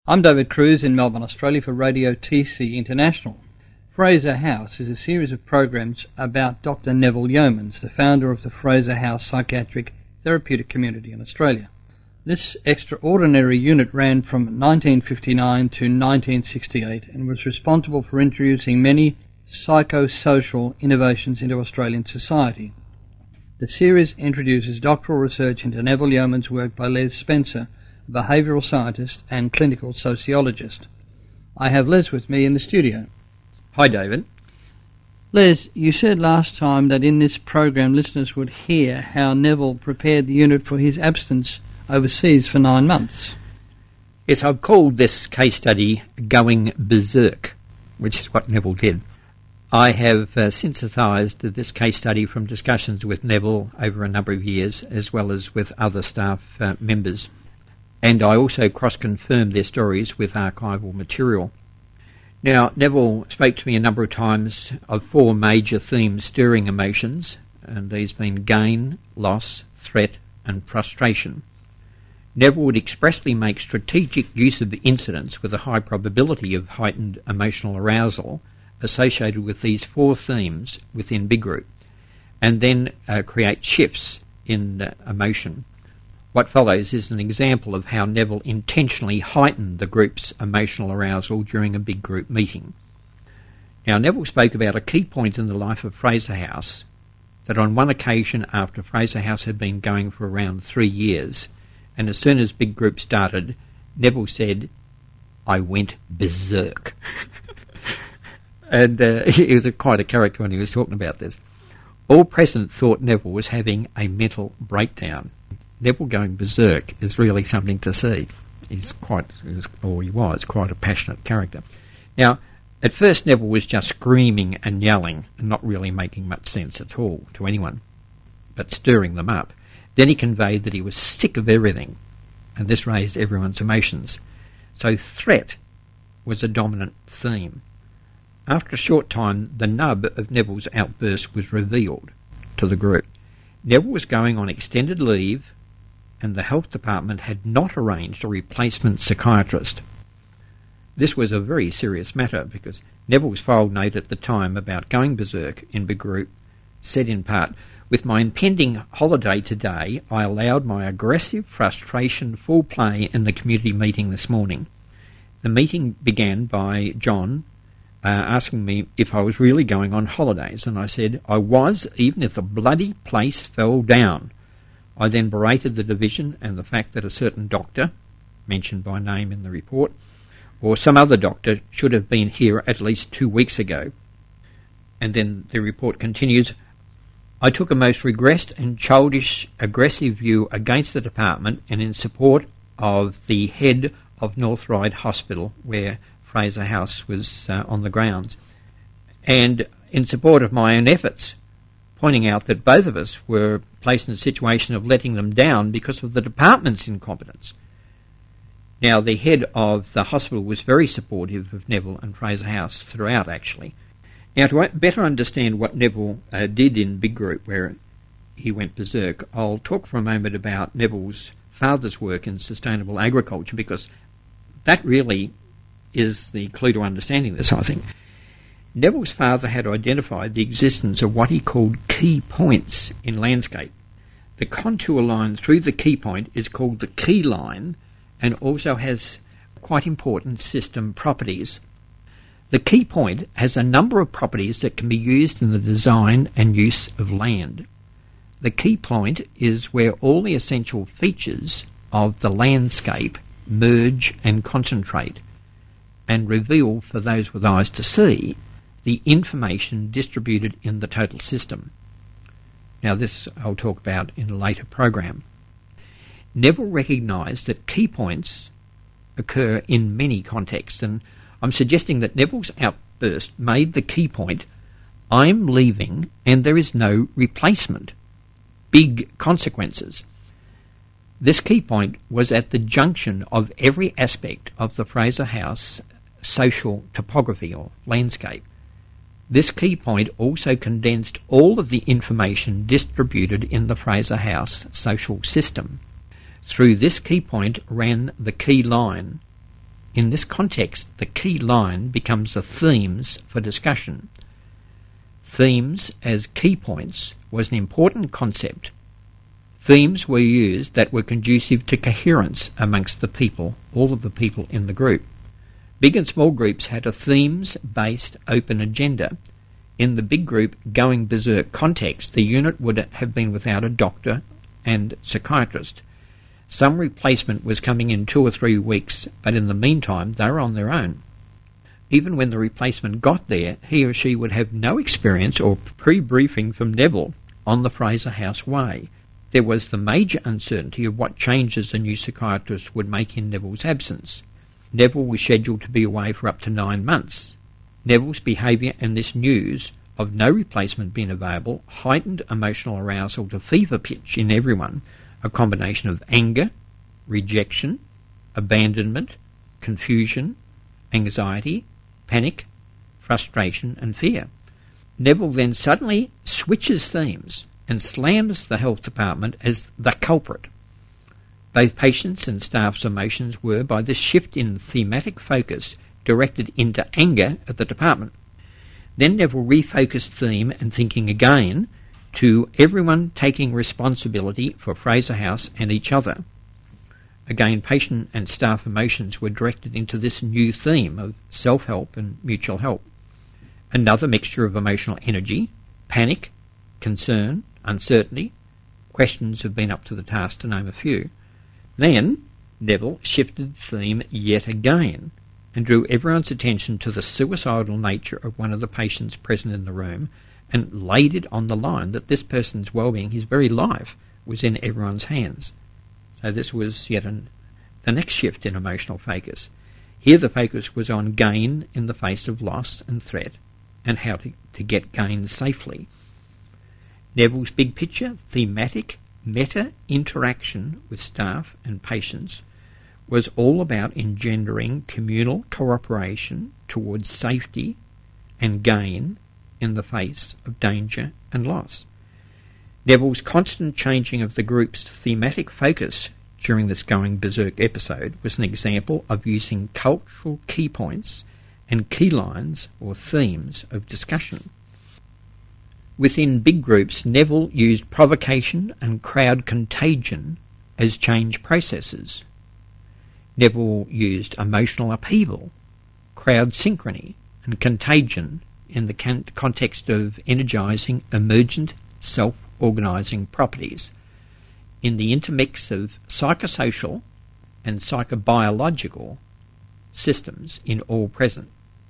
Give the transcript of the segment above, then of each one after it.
I'm David Cruz in Melbourne, Australia for Radio TC International. Fraser House is a series of programs about Dr. Neville Yeomans, the founder of the Fraser House Psychiatric Therapeutic Community in Australia. This extraordinary unit ran from 1959 to 1968 and was responsible for introducing many psychosocial innovations into Australian society. The series introduces doctoral research into Neville Yeomans' work by Les Spencer, a behavioural scientist and clinical sociologist. I have Les with me in the studio. Hi, David. Les, you said last time that in this program listeners would hear how Neville prepared the unit for his absence overseas for 9 months. Yes, I've called this case study Going Berserk, which is what Neville did. I have synthesised this case study from discussions with Neville over a number of years, as well as with other staff members. And I also cross-confirmed their stories with archival material. Now, Neville spoke to me a number of times of 4 major themes stirring emotions, and these being gain, loss, threat, and frustration. Neville would expressly make strategic use of incidents with a high probability of heightened emotional arousal associated with these 4 themes within Big Group, and then create shifts in emotion. What follows is an example of how Neville intentionally heightened the group's emotional arousal during a Big Group meeting. Now, Neville spoke about a key point in the life of Fraser House, that on one occasion after Fraser House had been going for around 3 years, and as soon as Big Group started, Neville said, "I went berserk." And he was quite a character when he was talking about this. All present thought Neville was having a mental breakdown. Neville going berserk is really something to see. He was quite a passionate character. Now, at first Neville was just screaming and yelling and not really making much sense at all to anyone, but stirring them up. Then he conveyed that he was sick of everything, and this raised everyone's emotions. So threat was a dominant theme. After a short time, the nub of Neville's outburst was revealed to the group. Neville was going on extended leave, and the health department had not arranged a replacement psychiatrist. This was a very serious matter because Neville's filed note at the time about going berserk in Big Group said in part, "With my impending holiday today, I allowed my aggressive frustration full play in the community meeting this morning. The meeting began by John asking me if I was really going on holidays, and I said I was, even if the bloody place fell down. I then berated the division and the fact that a certain doctor, mentioned by name in the report, or some other doctor should have been here at least 2 weeks ago." And then the report continues, "I took a most regressed and childish aggressive view against the department and in support of the head of North Ryde Hospital, where Fraser House was on the grounds, and in support of my own efforts, pointing out that both of us were placed in a situation of letting them down because of the department's incompetence." Now, the head of the hospital was very supportive of Neville and Fraser House throughout, actually. Now, to better understand what Neville did in Big Group, where he went berserk, I'll talk for a moment about Neville's father's work in sustainable agriculture, because that really is the clue to understanding this, I think. Neville's father had identified the existence of what he called key points in landscape. The contour line through the key point is called the key line and also has quite important system properties. The key point has a number of properties that can be used in the design and use of land. The key point is where all the essential features of the landscape merge and concentrate and reveal for those with eyes to see the information distributed in the total system. Now, this I'll talk about in a later program. Neville recognised that key points occur in many contexts, and I'm suggesting that Neville's outburst made the key point, "I'm leaving and there is no replacement. Big consequences." This key point was at the junction of every aspect of the Fraser House social topography or landscape. This key point also condensed all of the information distributed in the Fraser House social system. Through this key point ran the key line, In this context, the key line becomes the themes for discussion. Themes as key points was an important concept. Themes were used that were conducive to coherence amongst the people, all of the people in the group. Big and small groups had a themes-based open agenda. In the big group going berserk context, the unit would have been without a doctor and psychiatrist. Some replacement was coming in 2 or 3 weeks, but in the meantime they were on their own. Even when the replacement got there, he or she would have no experience or pre-briefing from Neville on the Fraser House way. There was the major uncertainty of what changes the new psychiatrist would make in Neville's absence. Neville was scheduled to be away for up to 9 months. Neville's behaviour and this news of no replacement being available heightened emotional arousal to fever pitch in everyone, a combination of anger, rejection, abandonment, confusion, anxiety, panic, frustration and fear. Neville then suddenly switches themes and slams the health department as the culprit. Both patients' and staff's emotions were, by this shift in thematic focus, directed into anger at the department. Then Neville refocused theme and thinking again to everyone taking responsibility for Fraser House and each other. Again, patient and staff emotions were directed into this new theme of self-help and mutual help. Another mixture of emotional energy, panic, concern, uncertainty, questions have been up to the task, to name a few. Then Neville shifted theme yet again and drew everyone's attention to the suicidal nature of one of the patients present in the room and laid it on the line that this person's well-being, his very life, was in everyone's hands. So this was yet the next shift in emotional focus. Here the focus was on gain in the face of loss and threat and how to get gain safely. Neville's big picture, thematic, meta-interaction with staff and patients was all about engendering communal cooperation towards safety and gain in the face of danger and loss. Neville's constant changing of the group's thematic focus during this going berserk episode was an example of using cultural key points and key lines or themes of discussion. Within big groups, Neville used provocation and crowd contagion as change processes. Neville used emotional upheaval, crowd synchrony, and contagion in the context of energising emergent self-organising properties in the intermix of psychosocial and psychobiological systems in all present.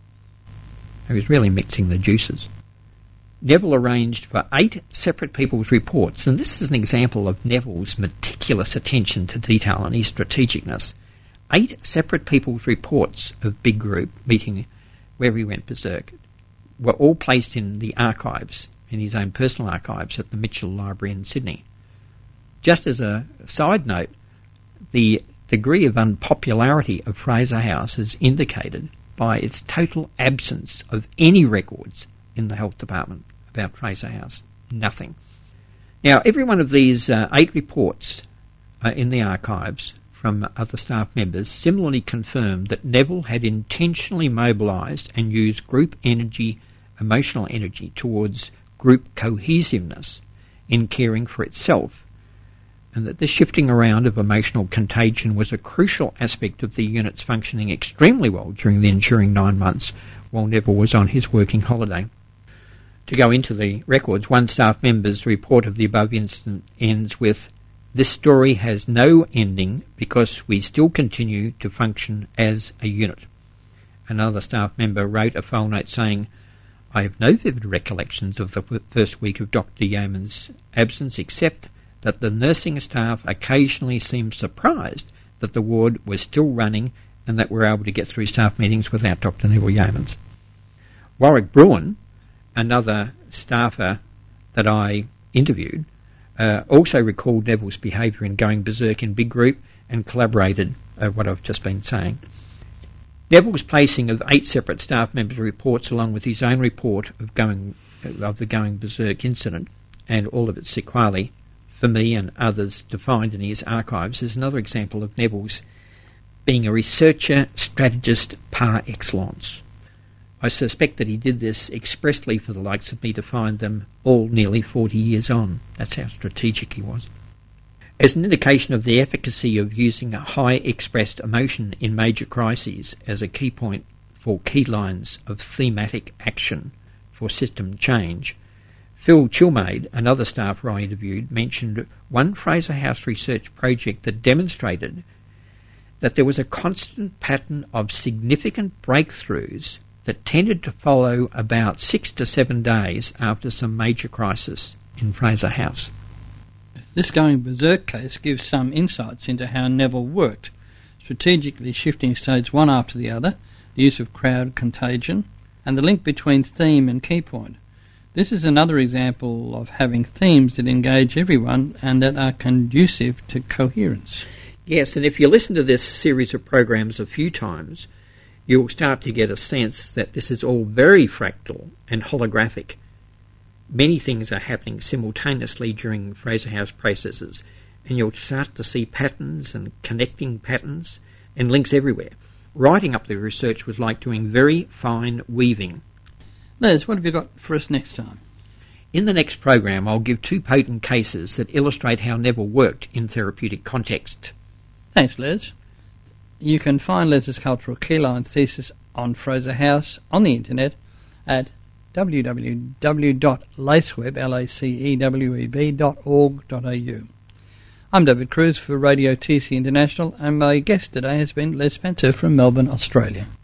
He was really mixing the juices. Neville arranged for 8 separate people's reports, and this is an example of Neville's meticulous attention to detail and his strategicness. 8 separate people's reports of big group meeting where he went berserk were all placed in the archives, in his own personal archives at the Mitchell Library in Sydney. Just as a side note, the degree of unpopularity of Fraser House is indicated by its total absence of any records in the health department about Fraser House. Nothing. Now, every one of these 8 reports in the archives from other staff members similarly confirmed that Neville had intentionally mobilised and used group energy, emotional energy, towards group cohesiveness in caring for itself, and that this shifting around of emotional contagion was a crucial aspect of the unit's functioning extremely well during the ensuing 9 months while Neville was on his working holiday. To go into the records, one staff member's report of the above incident ends with, "This story has no ending because we still continue to function as a unit." Another staff member wrote a file note saying, "I have no vivid recollections of the first week of Dr. Yeoman's absence except that the nursing staff occasionally seemed surprised that the ward was still running and that we were able to get through staff meetings without Dr. Neville Yeomans." Warwick Bruin, another staffer that I interviewed, also recalled Neville's behaviour in going berserk in big group and collaborated what I've just been saying. Neville's placing of 8 separate staff members' reports along with his own report of the going berserk incident and all of its sequelae, for me and others defined in his archives, is another example of Neville's being a researcher strategist par excellence. I suspect that he did this expressly for the likes of me to find them all nearly 40 years on. That's how strategic he was. As an indication of the efficacy of using a high expressed emotion in major crises as a key point for key lines of thematic action for system change, Phil Chilmade, another staffer I interviewed, mentioned one Fraser House research project that demonstrated that there was a constant pattern of significant breakthroughs that tended to follow about 6 to 7 days after some major crisis in Fraser House. This going berserk case gives some insights into how Neville worked, strategically shifting states one after the other, the use of crowd contagion, and the link between theme and key point. This is another example of having themes that engage everyone and that are conducive to coherence. Yes, and if you listen to this series of programs a few times, you'll start to get a sense that this is all very fractal and holographic. Many things are happening simultaneously during Fraser House processes, and you'll start to see patterns and connecting patterns and links everywhere. Writing up the research was like doing very fine weaving. Les, what have you got for us next time? In the next program, I'll give 2 potent cases that illustrate how Neville worked in therapeutic context. Thanks, Les. You can find Les's cultural keyline thesis on Fraser House on the internet at www.laceweb.org.au. I'm David Cruz for Radio TC International, and my guest today has been Les Spencer from Melbourne, Australia.